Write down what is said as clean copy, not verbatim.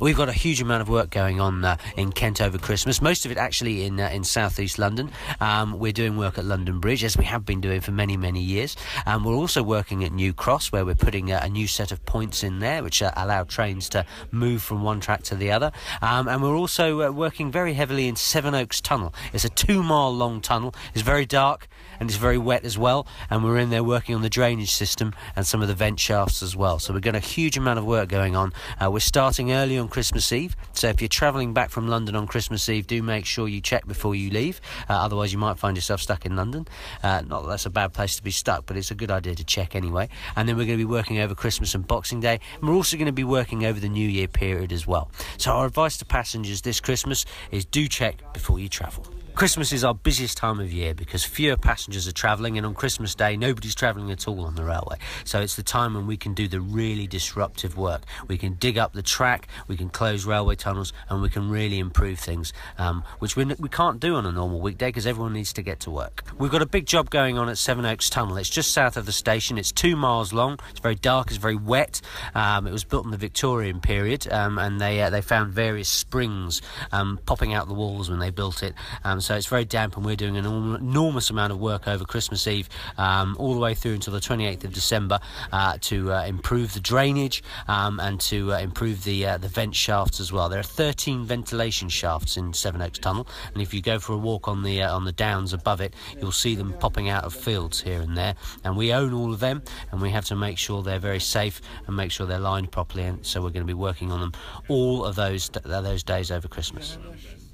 We've got a huge amount of work going on in Kent over Christmas, most of it actually in South East London. We're doing work at London Bridge, as we have been doing for many, many years. We're also working at New Cross, where we're putting a new set of points in there, which allow trains to move from one track to the other. And we're also working very heavily in Sevenoaks Tunnel. It's a 2-mile long tunnel. It's very dark and it's very wet as well. And we're in there working on the drainage system and some of the vent shafts as well. So we've got a huge amount of work going on. We're starting early on Christmas Eve. So if you're travelling back from London on Christmas Eve, do make sure you check before you leave. Otherwise, you might find yourself stuck in London. Not that that's a bad place to be stuck, but it's a good idea to check anyway. And then we're going to be working over Christmas and Boxing Day. And we're also going to be working over the New Year period as well. So our advice to passengers this Christmas is do check before you travel. Christmas is our busiest time of year because fewer passengers are travelling, and on Christmas Day nobody's travelling at all on the railway. So it's the time when we can do the really disruptive work. We can dig up the track, we can close railway tunnels, and we can really improve things, which we can't do on a normal weekday because everyone needs to get to work. We've got a big job going on at Sevenoaks Tunnel. It's just south of the station. It's 2 miles long. It's very dark. It's very wet. It was built in the Victorian period, and they found various springs popping out the walls when they built it. So it's very damp, and we're doing an enormous amount of work over Christmas Eve all the way through until the 28th of December to improve the drainage and to improve the vent shafts as well. There are 13 ventilation shafts in Sevenoaks Tunnel, and if you go for a walk on the downs above it, you'll see them popping out of fields here and there, and we own all of them, and we have to make sure they're very safe and make sure they're lined properly, and so we're going to be working on them all of those days over Christmas.